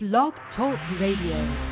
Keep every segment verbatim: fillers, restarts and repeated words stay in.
Blog Talk Radio.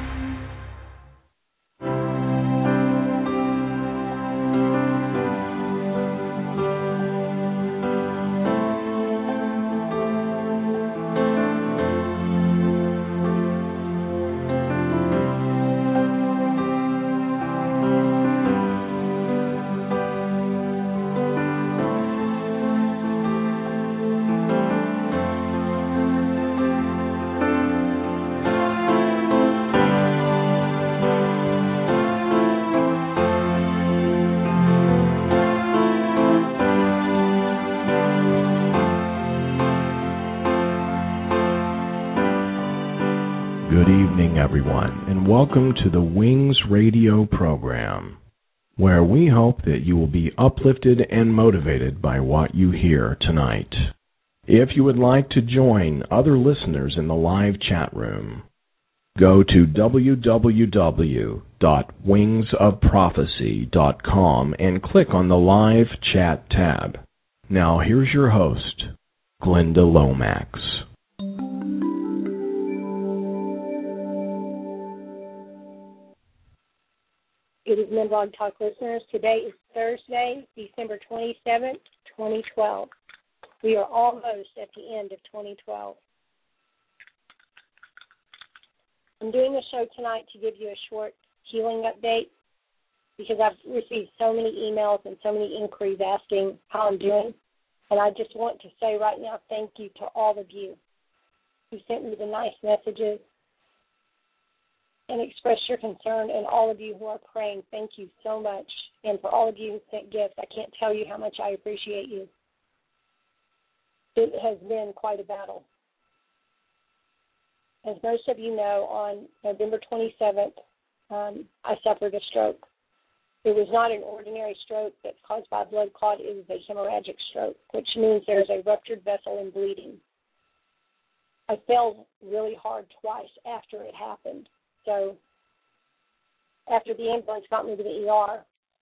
Everyone, and welcome to the Wings Radio program, where we hope that you will be uplifted and motivated by what you hear tonight. If you would like to join other listeners in the live chat room, go to w w w dot wings of prophecy dot com and click on the live chat tab. Now here's your host, Glenda Lomax. Good evening, Blog Talk listeners. Today is Thursday, December twenty-seventh, twenty twelve. We are almost at the end of twenty twelve. I'm doing a show tonight to give you a short healing update because I've received so many emails and so many inquiries asking how I'm doing. And I just want to say right now thank you to all of you who sent me the nice messages and express your concern, and all of you who are praying, thank you so much. And for all of you who sent gifts, I can't tell you how much I appreciate you. It has been quite a battle. As most of you know, on November twenty-seventh, um, I suffered a stroke. It was not an ordinary stroke that's caused by a blood clot. It was a hemorrhagic stroke, which means there's a ruptured vessel and bleeding. I fell really hard twice after it happened. So after the ambulance got me to the E R,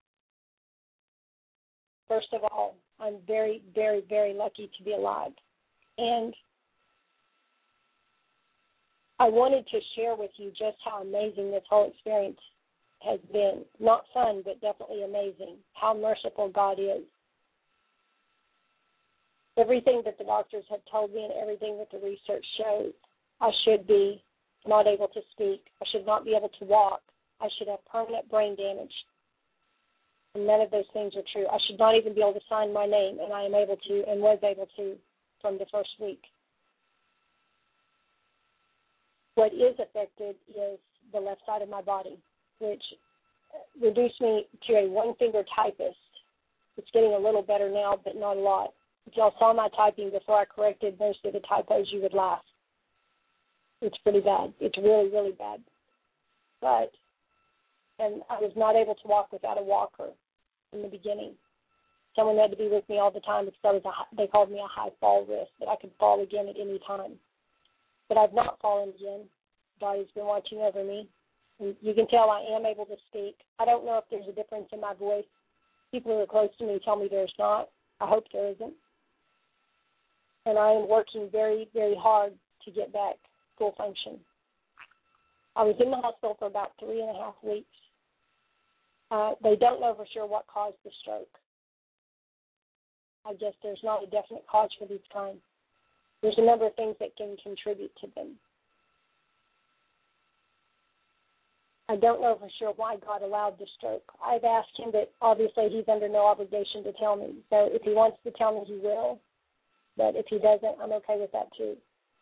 first of all, I'm very, very, very lucky to be alive. And I wanted to share with you just how amazing this whole experience has been. Not fun, but definitely amazing. How merciful God is. Everything that the doctors have told me and everything that the research shows, I should be not able to speak. I should not be able to walk. I should have permanent brain damage. And none of those things are true. I should not even be able to sign my name, and I am able to and was able to from the first week. What is affected is the left side of my body, which reduced me to a one-finger typist. It's getting a little better now, but not a lot. If y'all saw my typing before I corrected most of the typos, you would laugh. It's pretty bad. It's really, really bad. But, and I was not able to walk without a walker in the beginning. Someone had to be with me all the time because I was a, they called me a high fall risk, that I could fall again at any time. But I've not fallen again. God has been watching over me. And you can tell I am able to speak. I don't know if there's a difference in my voice. People who are close to me tell me there's not. I hope there isn't. And I am working very, very hard to get back full function. I was in the hospital for about three and a half weeks. Uh, they don't know for sure what caused the stroke. I guess there's not a definite cause for these kinds. There's a number of things that can contribute to them. I don't know for sure why God allowed the stroke. I've asked him, but obviously he's under no obligation to tell me. So if he wants to tell me, he will. But if he doesn't, I'm okay with that too.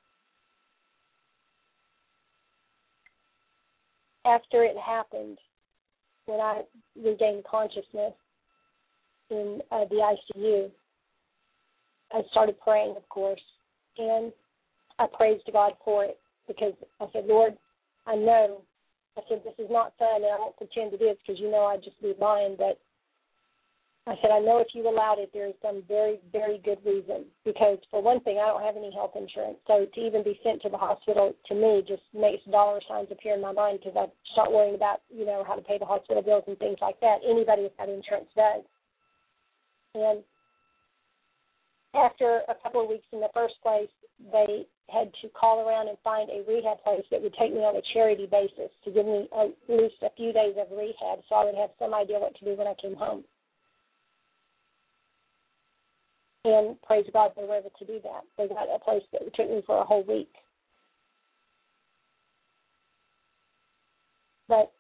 After it happened, when I regained consciousness in uh, the I C U, I started praying, of course, and I praised God for it because I said, Lord, I know, I said, this is not fun, and I won't pretend it is because you know I'd just be lying, but I said, I know if you allowed it, there is some very, very good reason. Because, for one thing, I don't have any health insurance. So to even be sent to the hospital, to me, just makes dollar signs appear in my mind because I start worrying about, you know, how to pay the hospital bills and things like that. Anybody without insurance does. And after a couple of weeks in the first place, they had to call around and find a rehab place that would take me on a charity basis to give me at least a few days of rehab so I would have some idea what to do when I came home. And praise God, they were able to do that. They got a place that took me for a whole week. But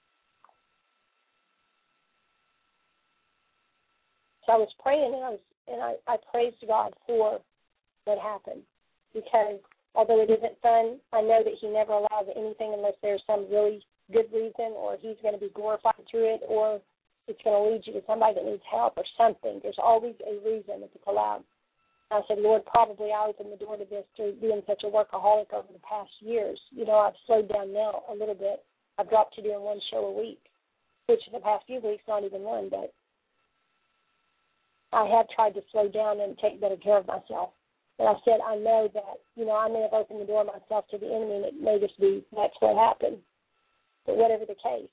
so I was praying, and I was, and I, I praised God for what happened, because although it isn't fun, I know that He never allows anything unless there's some really good reason, or He's going to be glorified through it, or it's going to lead you to somebody that needs help or something. There's always a reason if it's allowed. I said, Lord, probably I opened the door to this through being such a workaholic over the past years. You know, I've slowed down now a little bit. I've dropped to doing one show a week, which in the past few weeks, not even one, but I have tried to slow down and take better care of myself. And I said, I know that, you know, I may have opened the door myself to the enemy, and it may just be that's what happened. But whatever the case.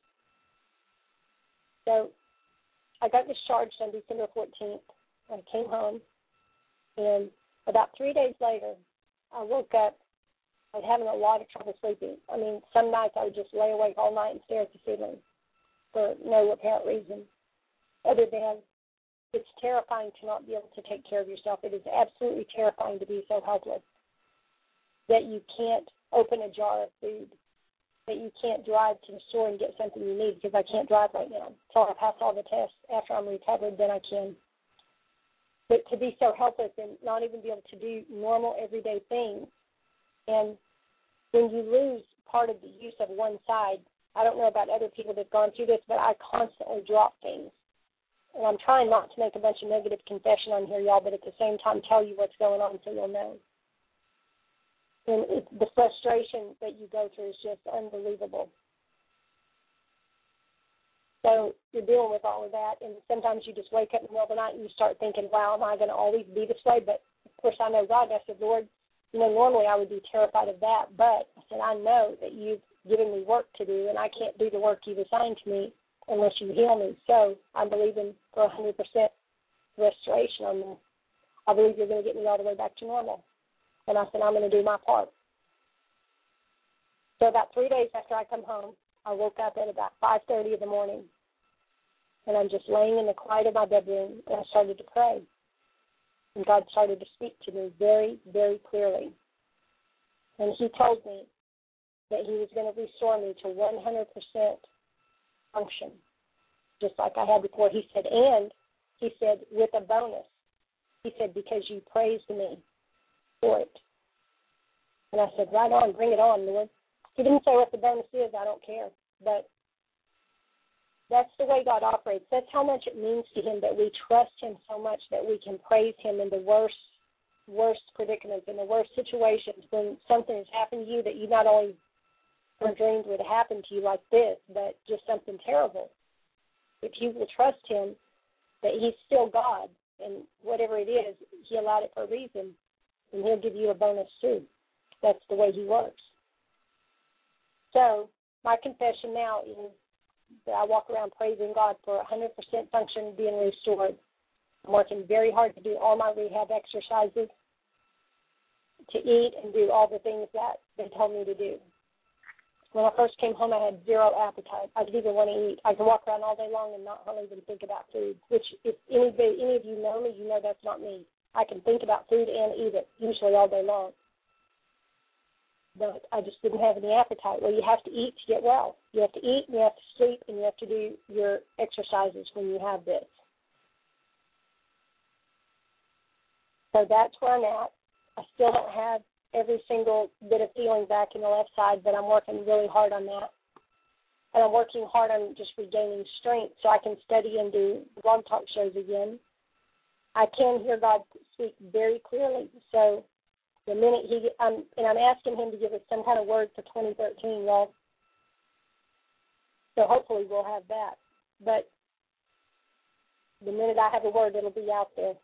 So I got discharged on December fourteenth. I came home, and about three days later, I woke up. I was having a lot of trouble sleeping. I mean, some nights I would just lay awake all night and stare at the ceiling for no apparent reason, other than it's terrifying to not be able to take care of yourself. It is absolutely terrifying to be so helpless that you can't open a jar of food, that you can't drive to the store and get something you need, because I can't drive right now. Until I pass all the tests after I'm recovered, then I can. But to be so helpless and not even be able to do normal everyday things, and when you lose part of the use of one side, I don't know about other people that have gone through this, but I constantly drop things. And I'm trying not to make a bunch of negative confession on here, y'all, but at the same time tell you what's going on so you'll know. And it, the frustration that you go through is just unbelievable. So you're dealing with all of that, and sometimes you just wake up in the middle of the night and you start thinking, wow, am I going to always be this way? But, of course, I know God. I said, Lord, you know, normally I would be terrified of that, but I said, I know that you've given me work to do, and I can't do the work you've assigned to me unless you heal me. So I'm believing for one hundred percent restoration on this. I believe you're going to get me all the way back to normal. And I said, I'm going to do my part. So about three days after I come home, I woke up at about five thirty in the morning, and I'm just laying in the quiet of my bedroom, and I started to pray. And God started to speak to me very, very clearly. And He told me that He was going to restore me to one hundred percent function, just like I had before. He said, and He said, with a bonus. He said, because you praised me for it. And I said, right on, bring it on, Lord. He didn't say what the bonus is, I don't care. But that's the way God operates. That's how much it means to Him that we trust Him so much that we can praise Him in the worst, worst predicaments, in the worst situations, when something has happened to you that you not only or dreamed would happen to you like this, but just something terrible. If you will trust Him that He's still God, and whatever it is, He allowed it for a reason, and He'll give you a bonus too. That's the way He works. So my confession now is that I walk around praising God for one hundred percent function being restored. I'm working very hard to do all my rehab exercises, to eat and do all the things that they told me to do. When I first came home, I had zero appetite. I didn't even want to eat. I could walk around all day long and not really even think about food, which if any, any of you know me, you know that's not me. I can think about food and eat it, usually all day long. But I just didn't have any appetite. Well, you have to eat to get well. You have to eat, and you have to sleep, and you have to do your exercises when you have this. So that's where I'm at. I still don't have every single bit of feeling back in the left side, but I'm working really hard on that. And I'm working hard on just regaining strength so I can study and do blog talk shows again. I can hear God speak very clearly. So the minute he, um, and I'm asking Him to give us some kind of word for twenty thirteen, y'all. So hopefully we'll have that. But the minute I have a word, it'll be out there.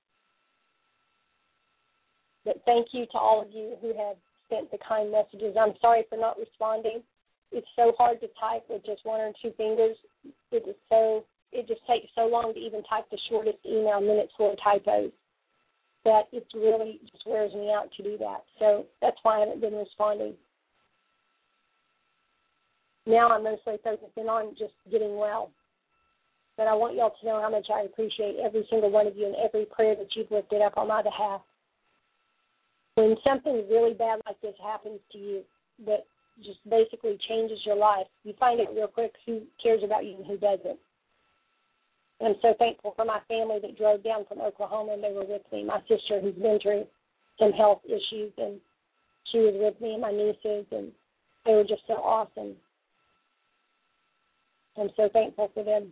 But thank you to all of you who have sent the kind messages. I'm sorry for not responding. It's so hard to type with just one or two fingers. It is so. It just takes so long to even type the shortest email, minutes full of typos. that it really just wears me out to do that. So that's why I haven't been responding. Now I'm mostly focusing on just getting well. But I want y'all to know how much I appreciate every single one of you and every prayer that you've lifted up on my behalf. When something really bad like this happens to you that just basically changes your life, you find out real quick who cares about you and who doesn't. And I'm so thankful for my family that drove down from Oklahoma and they were with me. My sister who's been through some health issues, and she was with me, and my nieces, and they were just so awesome. I'm so thankful for them.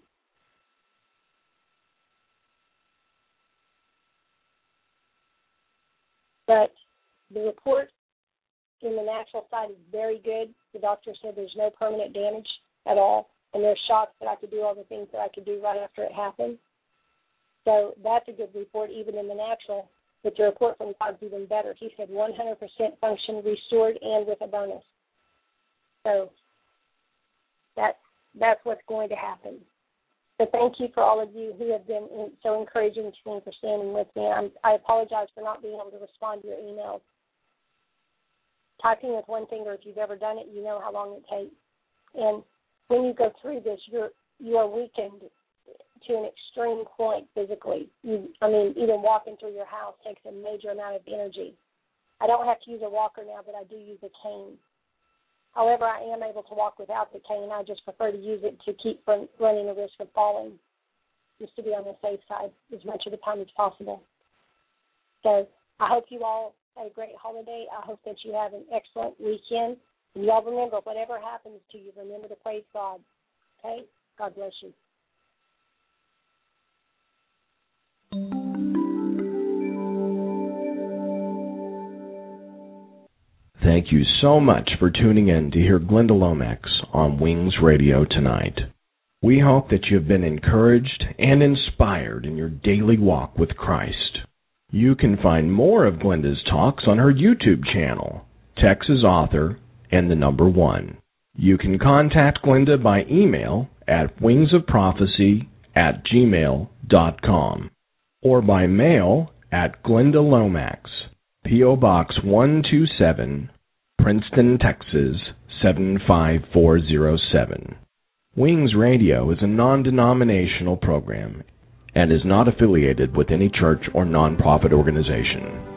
But the report in the natural side is very good. The doctor said there's no permanent damage at all, and they're shocked that I could do all the things that I could do right after it happened. So that's a good report, even in the natural. But the report from God's even better. He said one hundred percent function restored and with a bonus. So that's, that's what's going to happen. So thank you for all of you who have been so encouraging to me, for standing with me. I'm, I apologize for not being able to respond to your emails. Typing with one finger, if you've ever done it, you know how long it takes. And when you go through this, you're you are weakened to an extreme point physically. You, I mean, even walking through your house takes a major amount of energy. I don't have to use a walker now, but I do use a cane. However, I am able to walk without the cane. I just prefer to use it to keep from running the risk of falling, just to be on the safe side as much of the time as possible. So I hope you all had a great holiday. I hope that you have an excellent weekend. And y'all remember, whatever happens to you, remember to praise God. Okay? God bless you. Thank you so much for tuning in to hear Glenda Lomax on Wings Radio tonight. We hope that you have been encouraged and inspired in your daily walk with Christ. You can find more of Glenda's talks on her YouTube channel, Texas Author and the number one. You can contact Glenda by email at wingsofprophecy at gmail dot com or by mail at Glenda Lomax, P O Box one two seven, Princeton, Texas seven five four zero seven. Wings Radio is a non-denominational program and is not affiliated with any church or nonprofit organization.